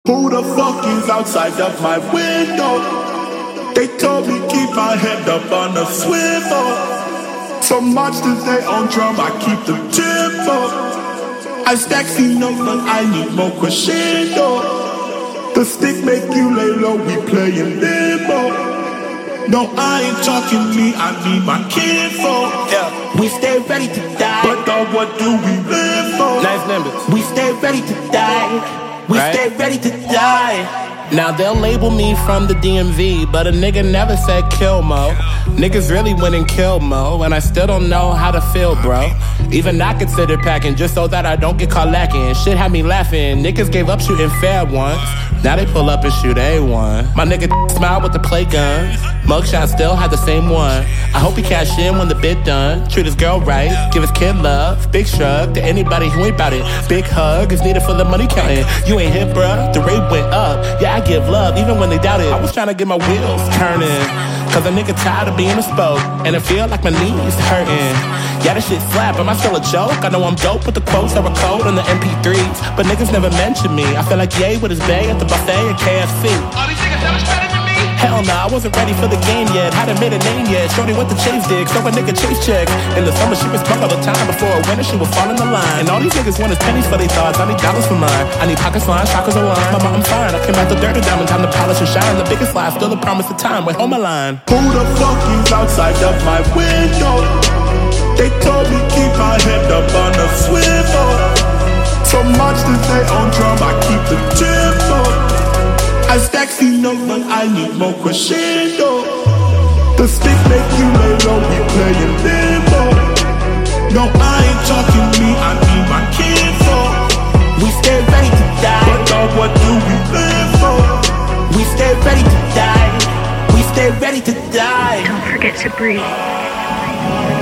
Who the fuck is outside of my window? They told me keep my head up on the swivel. So much to say on drum, I keep the tempo. I stack C-notes, but I need more crescendo. The stick make you lay low, we playin' limbo. No, I ain't talking me, I need my kinfolk. Yeah. We stay ready to die, but dog, what do we live for? Nice numbers. We stay ready to die. We stay ready to die. Now they'll label me from the DMV, but a nigga never said kill Mo. Niggas really went and killed Mo, and I still don't know how to feel, bro. Even I considered packing just so that I don't get caught lacking. Shit had me laughing. Niggas gave up shooting fair once. Now they pull up and shoot A1. My nigga smiled with the play guns. Mugshot still had the same one. I hope he cash in when the bid done. Treat his girl right, give his kid love. Big shrug to anybody who ain't bout it. Big hug is needed for the money counting. You ain't hit, bruh, the rate went up. Yeah, I give love even when they doubt it. I was trying to get my wheels turning, cause a nigga tired of being a spoke, and it feel like my knees hurting. Yeah, this shit slap, am I still a joke? I know I'm dope with the quotes that were cold on the MP3s, but niggas never mention me. I feel like Ye with his bae at the buffet at KFC. All these niggas that was better than me. Hell nah, I wasn't ready for the game yet. Hadn't made a name yet. Shorty went to chase dick, so a nigga chase check. In the summer she was broke all the time. Before a winter she would fall in the line. And all these niggas want is pennies for their thoughts. I need dollars for mine. I need pockets lined, chakras aligned. Mama, I'm fine. I came out the dirty diamond, time to polish and shine. The biggest lie, still a promise of time. Wait, hold my line. Who the fuck is outside of my window? They told me keep my head up on the swivel. So much to say on drum, I keep the tempo. I stack C-notes, but I need more crescendo. The stick make you lay low, we playin' limbo. No, I ain't talking me, I need my kinfolk. We stay ready to die, but dog, what do we live for? We stay ready to die. We stay ready to die. Don't forget to breathe.